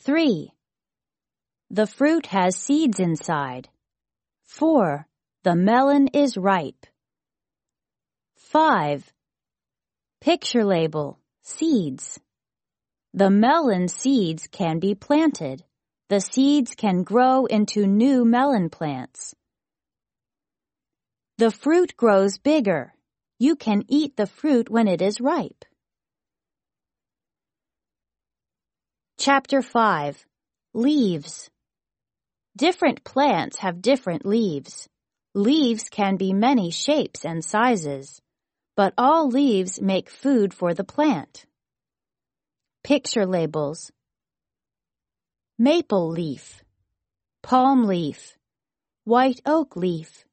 3. The fruit has seeds inside. 4. The melon is ripe. 5. Picture label, seeds. The melon seeds can be planted. The seeds can grow into new melon plants. The fruit grows bigger. You can eat the fruit when it is ripe. Chapter 5. Leaves. Different plants have different leaves. Leaves can be many shapes and sizes, but all leaves make food for the plant. Picture labels. Maple leaf, palm leaf, white oak leaf,